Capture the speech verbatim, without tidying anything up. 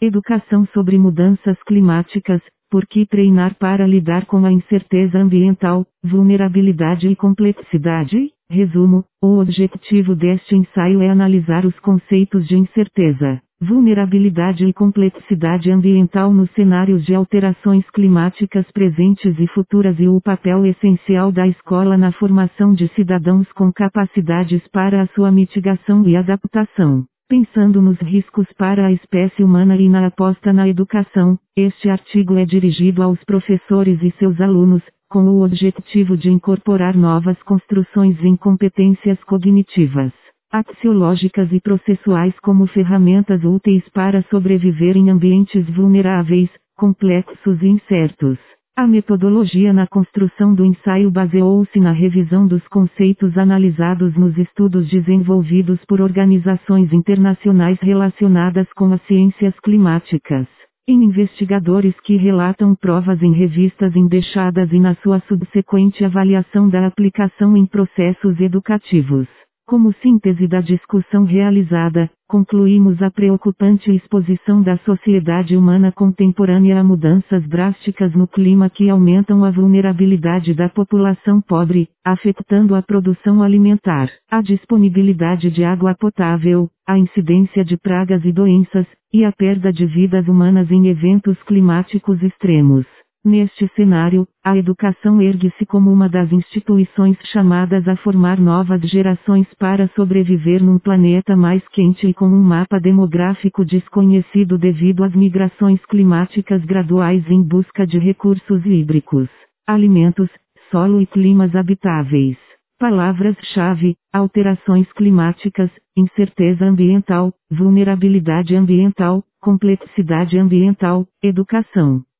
Educação sobre mudanças climáticas, por que treinar para lidar com a incerteza ambiental, vulnerabilidade e complexidade? Resumo: o objetivo deste ensaio é analisar os conceitos de incerteza, vulnerabilidade e complexidade ambiental nos cenários de alterações climáticas presentes e futuras e o papel essencial da escola na formação de cidadãos com capacidades para a sua mitigação e adaptação. Pensando nos riscos para a espécie humana e na aposta na educação, este artigo é dirigido aos professores e seus alunos, com o objetivo de incorporar novas construções em competências cognitivas, axiológicas e processuais como ferramentas úteis para sobreviver em ambientes vulneráveis, complexos e incertos. A metodologia na construção do ensaio baseou-se na revisão dos conceitos analisados nos estudos desenvolvidos por organizações internacionais relacionadas com as ciências climáticas, em investigadores que relatam provas em revistas indexadas e na sua subsequente avaliação da aplicação em processos educativos. Como síntese da discussão realizada, concluímos a preocupante exposição da sociedade humana contemporânea a mudanças drásticas no clima que aumentam a vulnerabilidade da população pobre, afetando a produção alimentar, a disponibilidade de água potável, a incidência de pragas e doenças, e a perda de vidas humanas em eventos climáticos extremos. Neste cenário, a educação ergue-se como uma das instituições chamadas a formar novas gerações para sobreviver num planeta mais quente e com um mapa demográfico desconhecido devido às migrações climáticas graduais em busca de recursos hídricos, alimentos, solo e climas habitáveis. Palavras-chave: alterações climáticas, incerteza ambiental, vulnerabilidade ambiental, complexidade ambiental, educação.